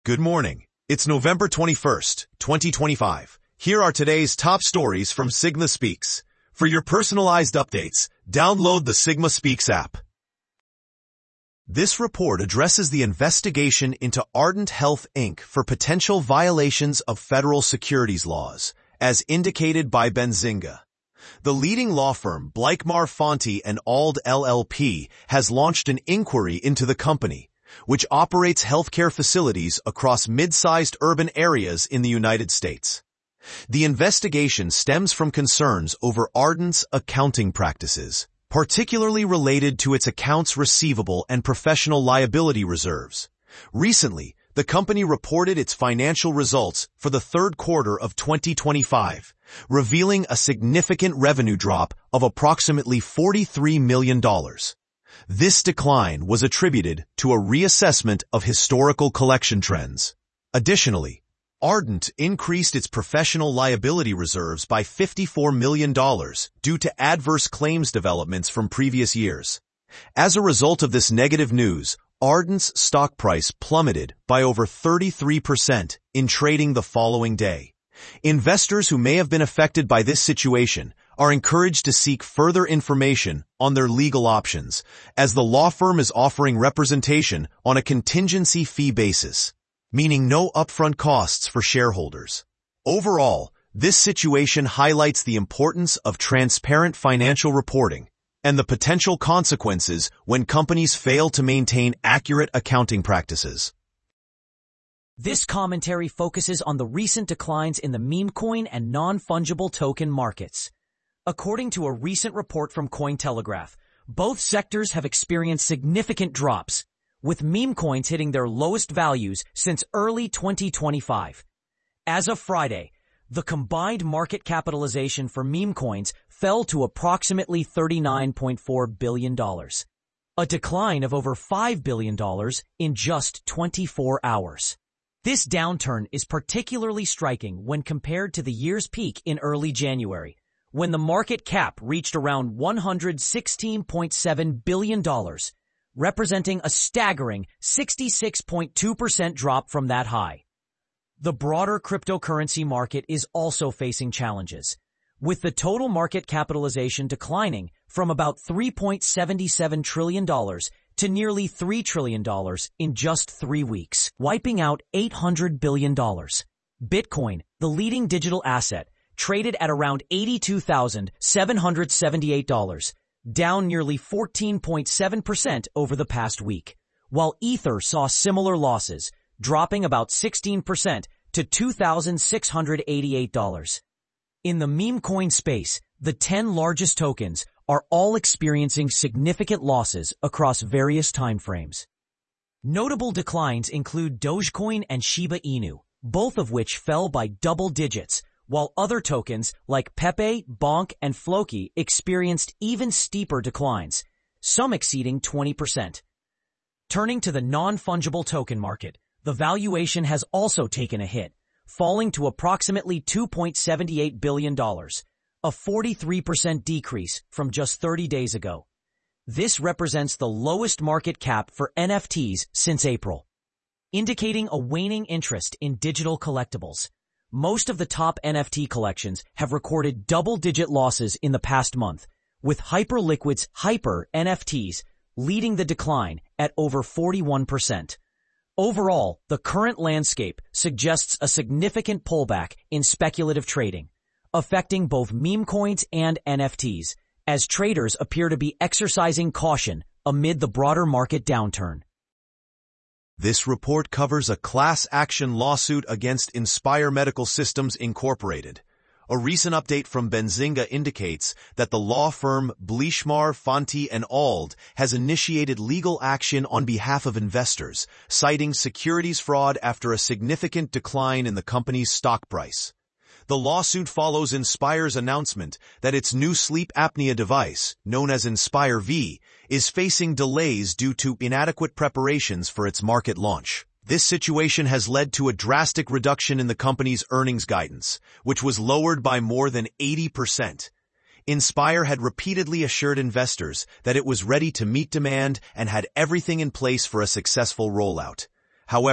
Good morning. It's November 21st, 2025. Here are today's top stories from Sigma Speaks. For your personalized updates, download the Sigma Speaks app. This report addresses the investigation into Ardent Health Inc. for potential violations of federal securities laws, as indicated by Benzinga. The leading law firm Bleichmar Fonte and Auld LLP has launched an inquiry into the company, which operates healthcare facilities across mid-sized urban areas in the United States. The investigation stems from concerns over Ardent's accounting practices, particularly related to its accounts receivable and professional liability reserves. Recently, the company reported its financial results for the third quarter of 2025, revealing a significant revenue drop of approximately $43 million. This decline was attributed to a reassessment of historical collection trends. Additionally, Ardent increased its professional liability reserves by $54 million due to adverse claims developments from previous years. As a result of this negative news, Ardent's stock price plummeted by over 33% in trading the following day. Investors who may have been affected by this situation are encouraged to seek further information on their legal options, as the law firm is offering representation on a contingency fee basis, meaning no upfront costs for shareholders. Overall, this situation highlights the importance of transparent financial reporting and the potential consequences when companies fail to maintain accurate accounting practices. This commentary focuses on the recent declines in the meme coin and non-fungible token markets. According to a recent report from Cointelegraph, both sectors have experienced significant drops, with meme coins hitting their lowest values since early 2025. As of Friday, the combined market capitalization for meme coins fell to approximately $39.4 billion, a decline of over $5 billion in just 24 hours. This downturn is particularly striking when compared to the year's peak in early January, when the market cap reached around $116.7 billion, representing a staggering 66.2% drop from that high. The broader cryptocurrency market is also facing challenges, with the total market capitalization declining from about $3.77 trillion to nearly $3 trillion in just 3 weeks, wiping out $800 billion. Bitcoin, the leading digital asset, traded at around $82,778, down nearly 14.7% over the past week, while Ether saw similar losses, dropping about 16% to $2,688. In the meme coin space, the 10 largest tokens are all experiencing significant losses across various timeframes. Notable declines include Dogecoin and Shiba Inu, both of which fell by double digits, while other tokens like Pepe, Bonk, and Floki experienced even steeper declines, some exceeding 20%. Turning to the non-fungible token market, the valuation has also taken a hit, falling to approximately $2.78 billion, a 43% decrease from just 30 days ago. This represents the lowest market cap for NFTs since April, indicating a waning interest in digital collectibles. Most of the top NFT collections have recorded double-digit losses in the past month, with Hyperliquid's Hyper NFTs leading the decline at over 41%. Overall, the current landscape suggests a significant pullback in speculative trading, affecting both meme coins and NFTs, as traders appear to be exercising caution amid the broader market downturn. This report covers a class action lawsuit against Inspire Medical Systems Incorporated. A recent update from Benzinga indicates that the law firm Bleichmar Fonte and Auld has initiated legal action on behalf of investors, citing securities fraud after a significant decline in the company's stock price. The lawsuit follows Inspire's announcement that its new sleep apnea device, known as Inspire V, is facing delays due to inadequate preparations for its market launch. This situation has led to a drastic reduction in the company's earnings guidance, which was lowered by more than 80%. Inspire had repeatedly assured investors that it was ready to meet demand and had everything in place for a successful rollout. However,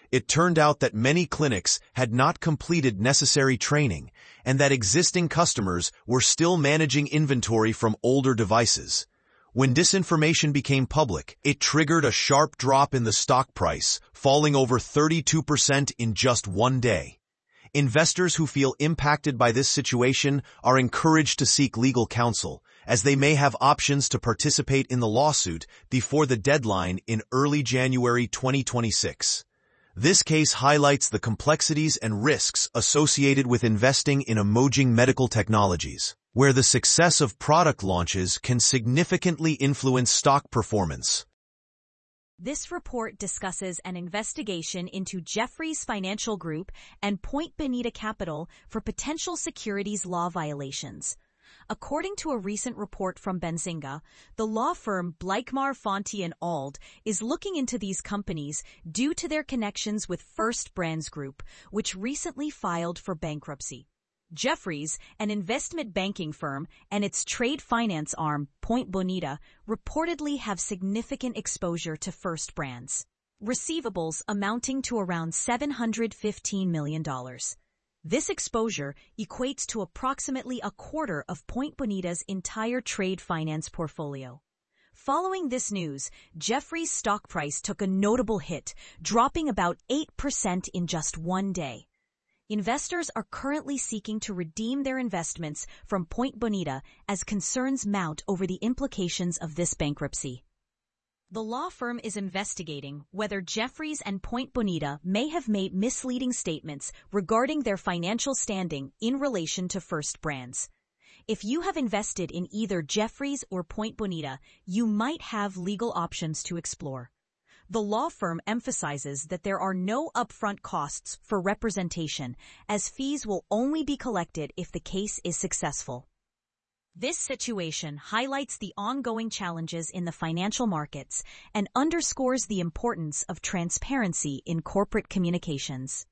It turned out that many clinics had not completed necessary training and that existing customers were still managing inventory from older devices. When disinformation became public, it triggered a sharp drop in the stock price, falling over 32% in just one day. Investors who feel impacted by this situation are encouraged to seek legal counsel, as they may have options to participate in the lawsuit before the deadline in early January 2026. This case highlights the complexities and risks associated with investing in emerging medical technologies, where the success of product launches can significantly influence stock performance. This report discusses an investigation into Jefferies Financial Group and Point Bonita Capital for potential securities law violations. According to a recent report from Benzinga, the law firm Bleichmar, Fonte & Ald is looking into these companies due to their connections with First Brands Group, which recently filed for bankruptcy. Jefferies, an investment banking firm, and its trade finance arm, Point Bonita, reportedly have significant exposure to First Brands. Receivables amounting to around $715 million. This exposure equates to approximately a quarter of Point Bonita's entire trade finance portfolio. Following this news, Jefferies' stock price took a notable hit, dropping about 8% in just one day. Investors are currently seeking to redeem their investments from Point Bonita as concerns mount over the implications of this bankruptcy. The law firm is investigating whether Jefferies and Point Bonita may have made misleading statements regarding their financial standing in relation to First Brands. If you have invested in either Jefferies or Point Bonita, you might have legal options to explore. The law firm emphasizes that there are no upfront costs for representation, as fees will only be collected if the case is successful. This situation highlights the ongoing challenges in the financial markets and underscores the importance of transparency in corporate communications.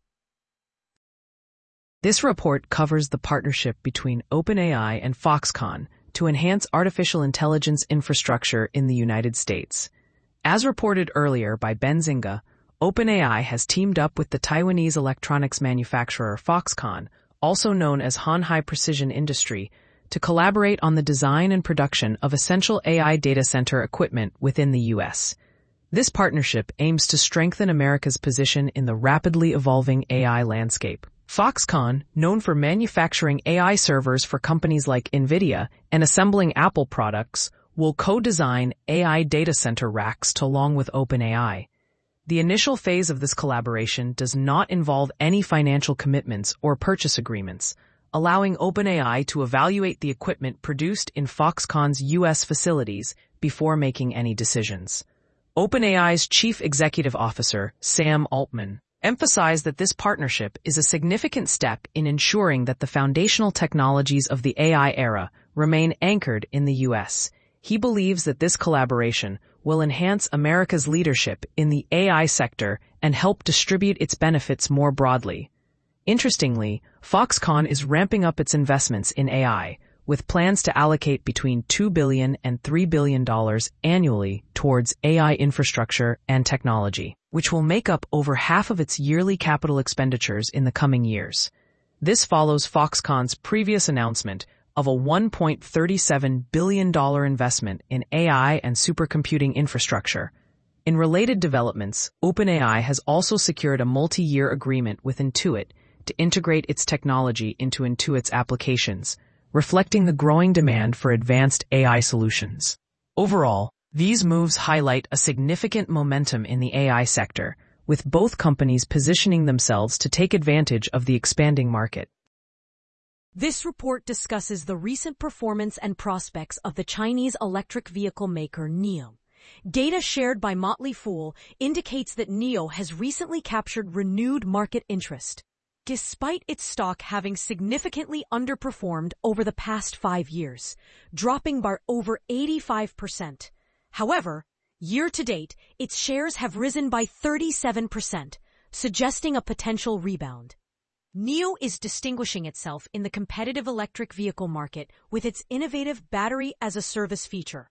This report covers the partnership between OpenAI and Foxconn to enhance artificial intelligence infrastructure in the United States. As reported earlier by Benzinga, OpenAI has teamed up with the Taiwanese electronics manufacturer Foxconn, also known as Han Hai Precision Industry, to collaborate on the design and production of essential AI data center equipment within the U.S. This partnership aims to strengthen America's position in the rapidly evolving AI landscape. Foxconn, known for manufacturing AI servers for companies like NVIDIA and assembling Apple products, will co-design AI data center racks along with OpenAI. The initial phase of this collaboration does not involve any financial commitments or purchase agreements, allowing OpenAI to evaluate the equipment produced in Foxconn's U.S. facilities before making any decisions. OpenAI's Chief Executive Officer, Sam Altman, emphasized that this partnership is a significant step in ensuring that the foundational technologies of the AI era remain anchored in the U.S. He believes that this collaboration will enhance America's leadership in the AI sector and help distribute its benefits more broadly. Interestingly, Foxconn is ramping up its investments in AI, with plans to allocate between $2 billion and $3 billion annually towards AI infrastructure and technology, which will make up over half of its yearly capital expenditures in the coming years. This follows Foxconn's previous announcement of a $1.37 billion investment in AI and supercomputing infrastructure. In related developments, OpenAI has also secured a multi-year agreement with Intuit to integrate its technology into Intuit's applications, reflecting the growing demand for advanced AI solutions. Overall, these moves highlight a significant momentum in the AI sector, with both companies positioning themselves to take advantage of the expanding market. This report discusses the recent performance and prospects of the Chinese electric vehicle maker NIO. Data shared by Motley Fool indicates that NIO has recently captured renewed market interest. Despite its stock having significantly underperformed over the past 5 years, dropping by over 85%. However, year-to-date, its shares have risen by 37%, suggesting a potential rebound. NIO is distinguishing itself in the competitive electric vehicle market with its innovative battery-as-a-service feature.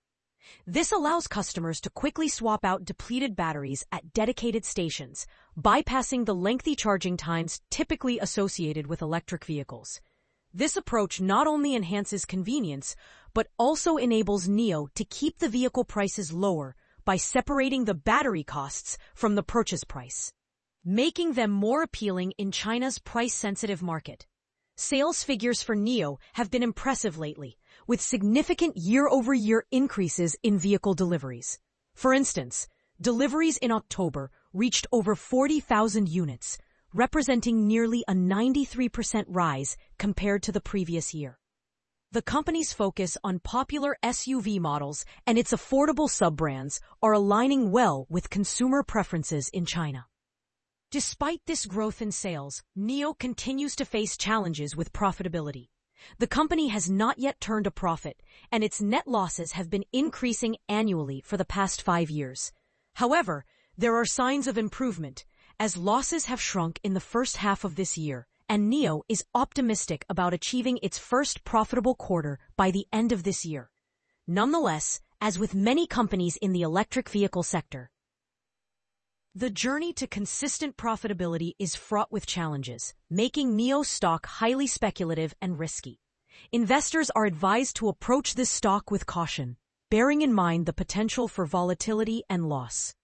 This allows customers to quickly swap out depleted batteries at dedicated stations, bypassing the lengthy charging times typically associated with electric vehicles. This approach not only enhances convenience, but also enables NIO to keep the vehicle prices lower by separating the battery costs from the purchase price, making them more appealing in China's price-sensitive market. Sales figures for NIO have been impressive lately, with significant year-over-year increases in vehicle deliveries. For instance, deliveries in October reached over 40,000 units, representing nearly a 93% rise compared to the previous year. The company's focus on popular SUV models and its affordable sub-brands are aligning well with consumer preferences in China. Despite this growth in sales, NIO continues to face challenges with profitability. The company has not yet turned a profit, and its net losses have been increasing annually for the past 5 years. However, there are signs of improvement, as losses have shrunk in the first half of this year, and NIO is optimistic about achieving its first profitable quarter by the end of this year. Nonetheless, as with many companies in the electric vehicle sector, the journey to consistent profitability is fraught with challenges, making NIO stock highly speculative and risky. Investors are advised to approach this stock with caution, bearing in mind the potential for volatility and loss.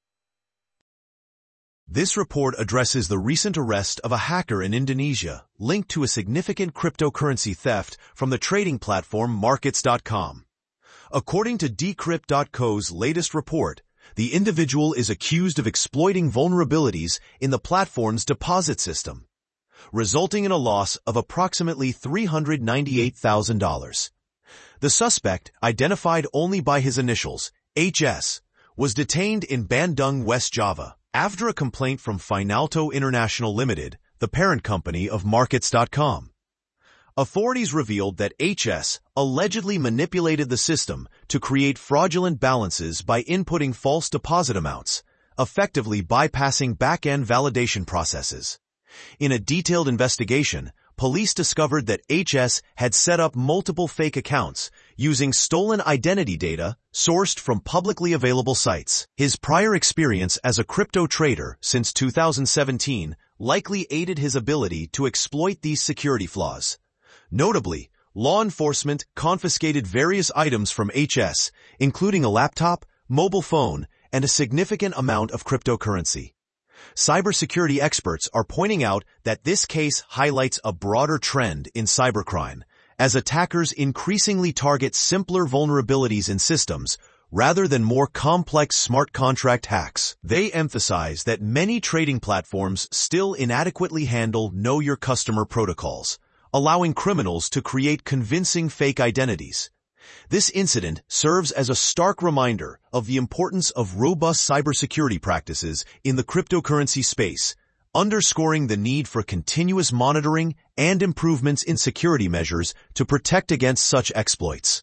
This report addresses the recent arrest of a hacker in Indonesia linked to a significant cryptocurrency theft from the trading platform Markets.com. According to Decrypt.co's latest report, the individual is accused of exploiting vulnerabilities in the platform's deposit system, resulting in a loss of approximately $398,000. The suspect, identified only by his initials, HS, was detained in Bandung, West Java, after a complaint from Finalto International Limited, the parent company of Markets.com. Authorities revealed that HS allegedly manipulated the system to create fraudulent balances by inputting false deposit amounts, effectively bypassing back-end validation processes. In a detailed investigation, police discovered that HS had set up multiple fake accounts using stolen identity data sourced from publicly available sites. His prior experience as a crypto trader since 2017 likely aided his ability to exploit these security flaws. Notably, law enforcement confiscated various items from HS, including a laptop, mobile phone, and a significant amount of cryptocurrency. Cybersecurity experts are pointing out that this case highlights a broader trend in cybercrime, as attackers increasingly target simpler vulnerabilities in systems rather than more complex smart contract hacks. They emphasize that many trading platforms still inadequately handle Know Your Customer protocols, allowing criminals to create convincing fake identities. This incident serves as a stark reminder of the importance of robust cybersecurity practices in the cryptocurrency space, underscoring the need for continuous monitoring and improvements in security measures to protect against such exploits.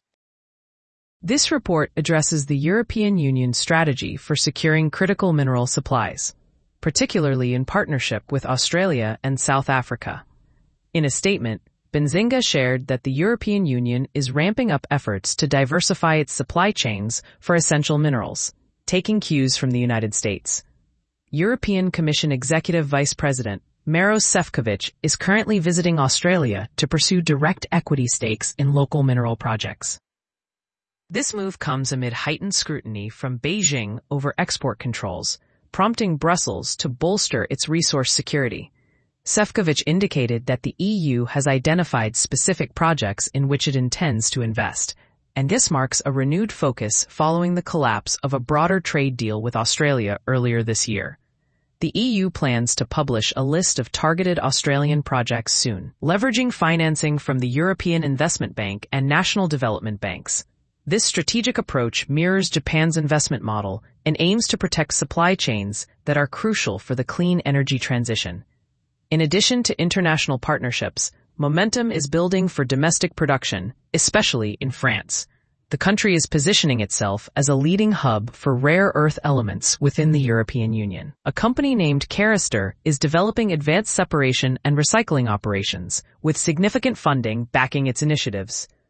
This report addresses the European Union's strategy for securing critical mineral supplies, particularly in partnership with Australia and South Africa. In a statement, Benzinga shared that the European Union is ramping up efforts to diversify its supply chains for essential minerals, taking cues from the United States. European Commission Executive Vice President Maros Sefcovic is currently visiting Australia to pursue direct equity stakes in local mineral projects. This move comes amid heightened scrutiny from Beijing over export controls, prompting Brussels to bolster its resource security. Sefcovic indicated that the EU has identified specific projects in which it intends to invest, and this marks a renewed focus following the collapse of a broader trade deal with Australia earlier this year. The EU plans to publish a list of targeted Australian projects soon, leveraging financing from the European Investment Bank and national development banks. This strategic approach mirrors Japan's investment model and aims to protect supply chains that are crucial for the clean energy transition. In addition to international partnerships, momentum is building for domestic production, especially in France. The country is positioning itself as a leading hub for rare earth elements within the European Union. A company named Carester is developing advanced separation and recycling operations, with significant funding backing its initiatives.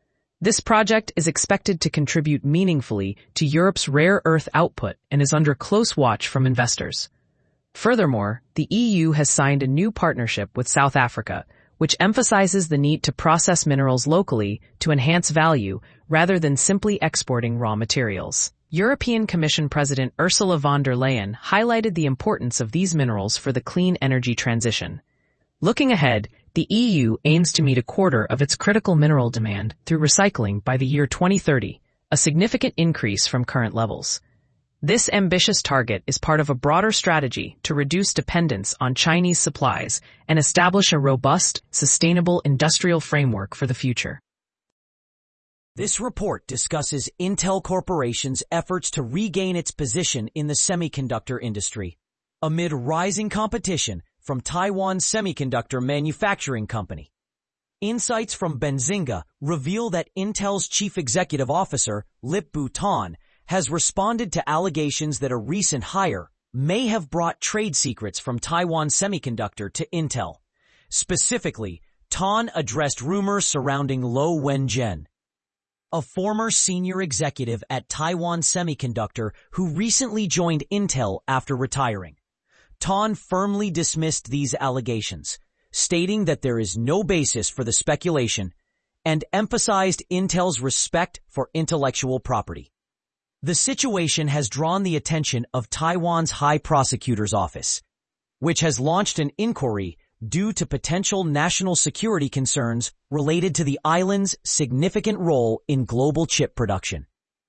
This project is expected to contribute meaningfully to Europe's rare earth output and is under close watch from investors. Furthermore, the EU has signed a new partnership with South Africa, which emphasizes the need to process minerals locally to enhance value rather than simply exporting raw materials. European Commission President Ursula von der Leyen highlighted the importance of these minerals for the clean energy transition. Looking ahead, the EU aims to meet a quarter of its critical mineral demand through recycling by the year 2030, a significant increase from current levels. This ambitious target is part of a broader strategy to reduce dependence on Chinese supplies and establish a robust, sustainable industrial framework for the future. This report discusses Intel Corporation's efforts to regain its position in the semiconductor industry amid rising competition from Taiwan Semiconductor Manufacturing Company. Insights from Benzinga reveal that Intel's chief executive officer, Lip-Bu Tan, has responded to allegations that a recent hire may have brought trade secrets from Taiwan Semiconductor to Intel. Specifically, Tan addressed rumors surrounding Lo Wenjian, a former senior executive at Taiwan Semiconductor who recently joined Intel after retiring. Tan firmly dismissed these allegations, stating that there is no basis for the speculation and emphasized Intel's respect for intellectual property. The situation has drawn the attention of Taiwan's High Prosecutor's Office, which has launched an inquiry due to potential national security concerns related to the island's significant role in global chip production.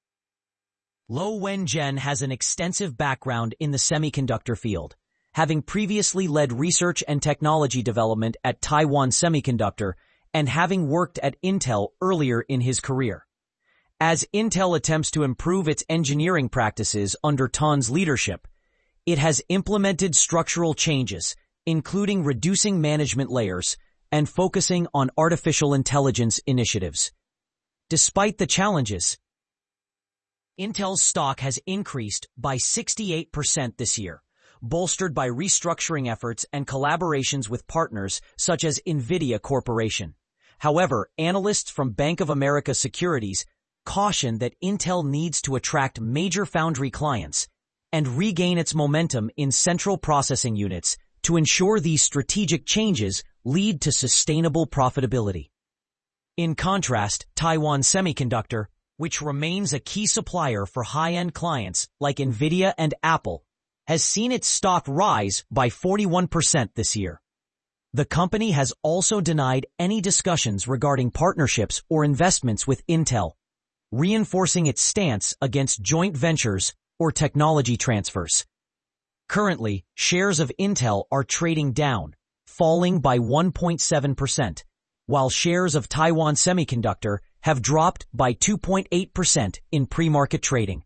Lo Wenjian has an extensive background in the semiconductor field, having previously led research and technology development at Taiwan Semiconductor and having worked at Intel earlier in his career. As Intel attempts to improve its engineering practices under Tan's leadership, it has implemented structural changes, including reducing management layers and focusing on artificial intelligence initiatives. Despite the challenges, Intel's stock has increased by 68% this year, bolstered by restructuring efforts and collaborations with partners such as NVIDIA Corporation. However, analysts from Bank of America Securities caution that Intel needs to attract major foundry clients and regain its momentum in central processing units to ensure these strategic changes lead to sustainable profitability. In contrast, Taiwan Semiconductor, which remains a key supplier for high-end clients like NVIDIA and Apple, has seen its stock rise by 41% this year. The company has also denied any discussions regarding partnerships or investments with Intel, reinforcing its stance against joint ventures or technology transfers. Currently, shares of Intel are trading down, falling by 1.7%, while shares of Taiwan Semiconductor have dropped by 2.8% in pre-market trading.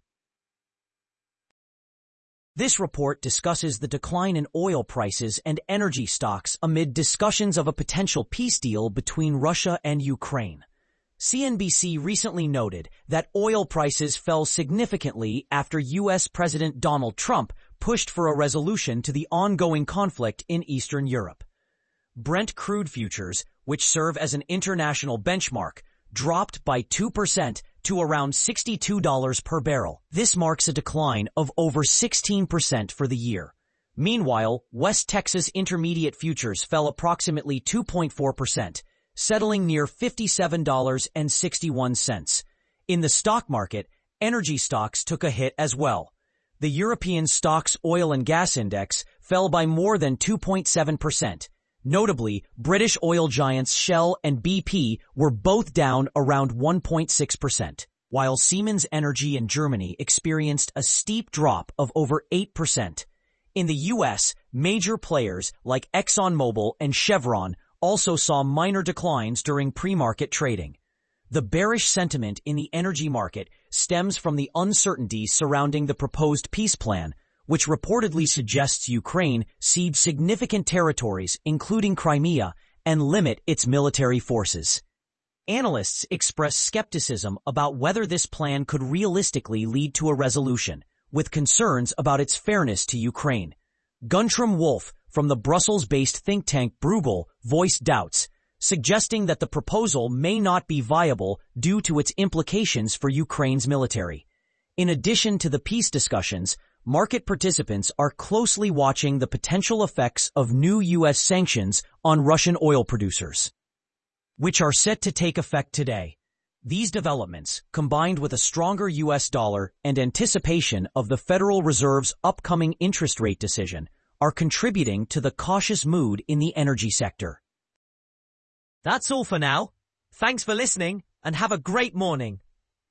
This report discusses the decline in oil prices and energy stocks amid discussions of a potential peace deal between Russia and Ukraine. CNBC recently noted that oil prices fell significantly after U.S. President Donald Trump pushed for a resolution to the ongoing conflict in Eastern Europe. Brent crude futures, which serve as an international benchmark, dropped by 2% to around $62 per barrel. This marks a decline of over 16% for the year. Meanwhile, West Texas Intermediate futures fell approximately 2.4%, settling near $57.61. In the stock market, energy stocks took a hit as well. The European Stocks Oil and Gas Index fell by more than 2.7%. Notably, British oil giants Shell and BP were both down around 1.6%, while Siemens Energy in Germany experienced a steep drop of over 8%. In the U.S., major players like ExxonMobil and Chevron also saw minor declines during pre-market trading. The bearish sentiment in the energy market stems from the uncertainties surrounding the proposed peace plan, which reportedly suggests Ukraine cede significant territories, including Crimea, and limit its military forces. Analysts express skepticism about whether this plan could realistically lead to a resolution, with concerns about its fairness to Ukraine. Guntram Wolff, from the Brussels-based think tank Bruegel, voiced doubts, suggesting that the proposal may not be viable due to its implications for Ukraine's military. In addition to the peace discussions, market participants are closely watching the potential effects of new U.S. sanctions on Russian oil producers, which are set to take effect today. These developments, combined with a stronger U.S. dollar and anticipation of the Federal Reserve's upcoming interest rate decision, are contributing to the cautious mood in the energy sector. That's all for now. Thanks for listening and have a great morning.